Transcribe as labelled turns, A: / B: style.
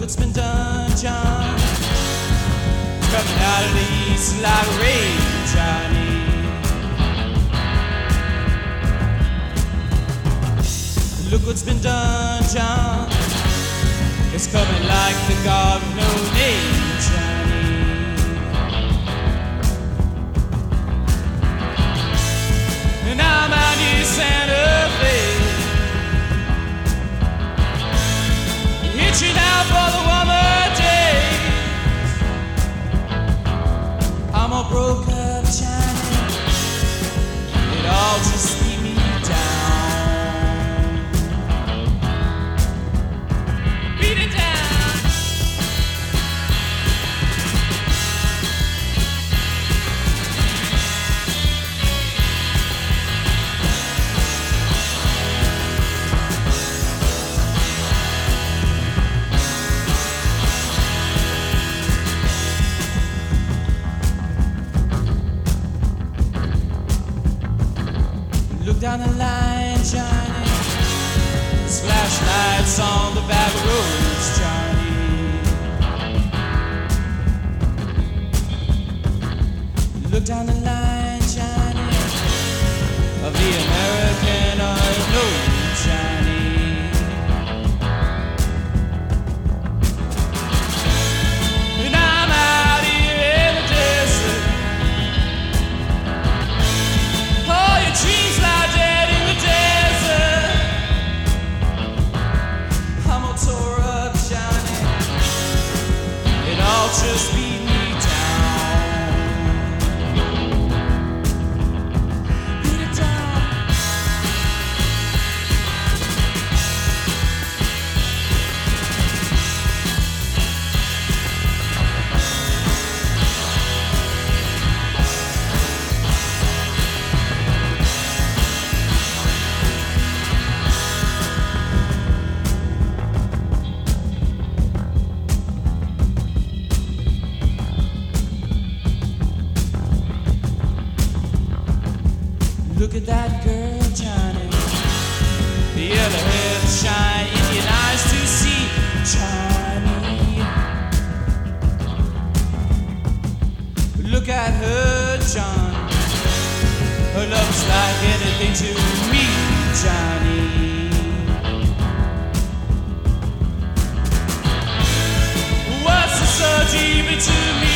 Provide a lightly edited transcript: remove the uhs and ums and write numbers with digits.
A: what's been done, John. Coming out of the east like rain, Johnny. Look what's been done, John. It's coming like the God of no name, Johnny. And I'm out near Santa Fe, hitching out for the warmer days. I'm all broke up, Johnny. It all just beat me down. Beat it down. Look down the line, Johnny. There's flashlights on the back roads, Johnny. Look down the line, Johnny, of the American unknown, Johnny. And I'm out here in the desert. All your dreams lie dead in the desert. I'm all tore up, Johnny. It all just beat me down. Beat it down. Look at that girl, Johnny. The yellow hair shine in your eyes to see, Johnny. Look at her, John. Her love's like anything to me, Johnny. What's so deep into me?